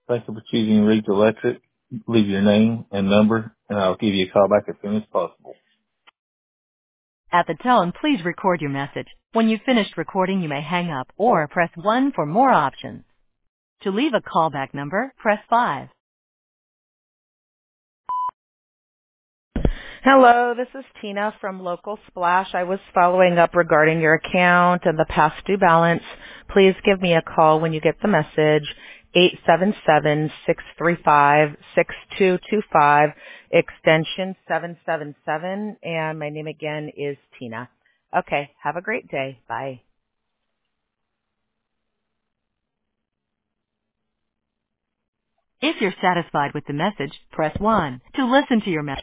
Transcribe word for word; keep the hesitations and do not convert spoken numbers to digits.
Thank you for choosing Reed Electric. Leave your name and number, and I'll give you a call back as soon as possible. At the tone, please record your message. When you've finished recording, you may hang up or press one for more options. To leave a callback number, press five. Hello, this is Tina from Local Splash. I was following up regarding your account and the past due balance. Please give me a call when you get the message. eight seven seven, six three five, six two two five, extension seven seven seven, and my name again is Tina. Okay, have a great day. Bye. If you're satisfied with the message, press one. To listen to your message,